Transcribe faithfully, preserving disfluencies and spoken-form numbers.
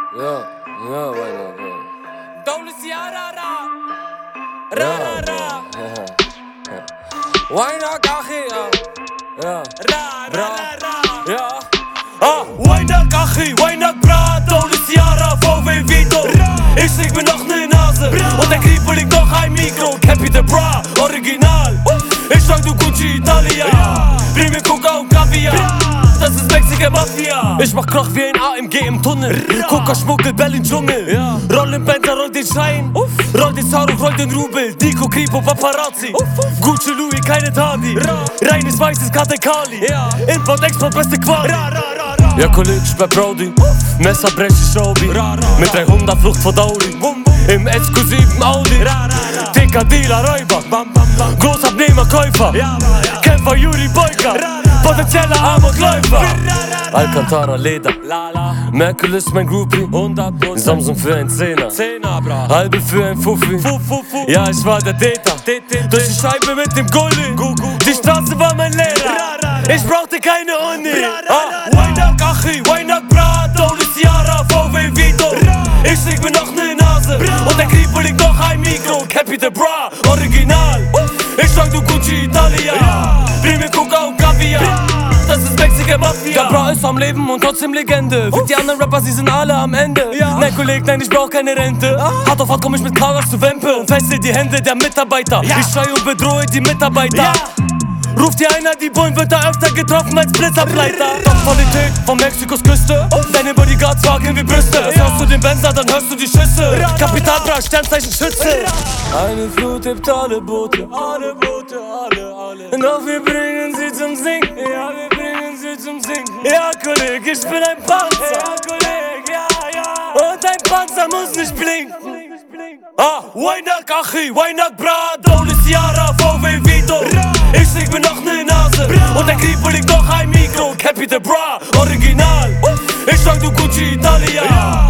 Ja, ja, Weiner, ja. Dobles ja, ra, ra. Ra, ra, ra. Weiner, Gachi, ja. Ja. Ra, ra, ra, ra. Ja. Ah, Weiner, Gachi, Weiner, Bra. Dobles ja, ra, V W Vito. Ich leg mir noch ne Nase. Und der Kripo liegt noch ein Mikro. Cappy the Bra, original. Ich sag du Gucci Italia. Bring mir Coca und Kaviar. Das ist Mexican Mafia. Ich mach Krach wie ein A M G im Tunnel. Coca schmuggel, Berlin Dschungel. Ja. Roll den Benzer, roll den Schein. Uff. Roll den Saruch, roll den Rubel. Dico, Kripo, Paparazzi. Uff, uff. Gucci, Louis, keine Tadi. Ra. Reines weißes Katekali. Ja. Import, Export, beste Quali. Ra, ra, ra, ra. Ja, Kollege, ich bei Brody. Uff. Messer, brech ich Robi. Ra, ra, mit dreihundert Flucht vor Dauli. Bum, bum. Im exklusiven Audi. Ra, ra, ra. Dicker Dealer, Räuber. Bam, bam, bam. Großabnehmer, Käufer. Ja, ja. Kämpfer, Juri, Boyka. Potenzieller Amokläufer. Alcantara, Leder. Lala. Merkel ist mein Groupie. hundert Prozent. Samsung für ein Zehner. Zehner, bra. Halbe für ein Fuffi. Fu, fu, fu. Ja, ich war der Täter. Durch die Scheibe mit dem Gulli. Die Straße war mein Lehrer. Ich brauchte keine Uni. Weiner, Gachi, Weiner, Bra. Dobles Jara, V W Vito. Ich leg mir noch ne Nase. Und der Kripo liegt noch ein Mikro. Cappy the Bra, original. Ich sag du Gucci Italia. Bring mir Coca und Kaviar. Das ist Mexican Mafia. Der Bra ist am Leben und trotzdem Legende. Für die anderen Rapper, sie sind alle am Ende. Ja. Nein, Kollege, nein, ich brauch keine Rente. Ah. Hart auf hart komm ich mit Karasch zu Wempe und fessel die Hände der Mitarbeiter. Ja. Ich schrei und bedrohe die Mitarbeiter. Ja. Ruft dir einer, die Bullen wird da öfter getroffen als Blitzableiter. Top-Qualität von Mexikos Küste. Deine Bodyguards tragen wie Brüste. Ja. Hörst du den Benzer, dann hörst du die Schüsse. Kapital Bra, Sternzeichen Schütze. Eine Flut hebt alle Boote. Alle Boote, alle, alle. Doch wir bringen sie zum Sinken. Ja, wir bringen sie zum Sinken. Ja, Kollege, ich bin ein Panzer. Ja, Kollege, ja, ja. Und ein Panzer muss nicht blinken. Ah, Weiner, Gachi, Weiner, Bra. Dobles Jara, V W Vito. Ich leg mir noch ne Nase. Und der Kripo liegt noch ein Mikro. Cappy the Bra, original. Ich sag du Gucci Italia.